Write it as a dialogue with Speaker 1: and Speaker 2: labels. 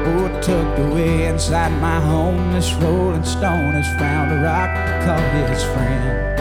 Speaker 1: Oh, tucked away inside my home, this rolling stone has found a rock to call his friend.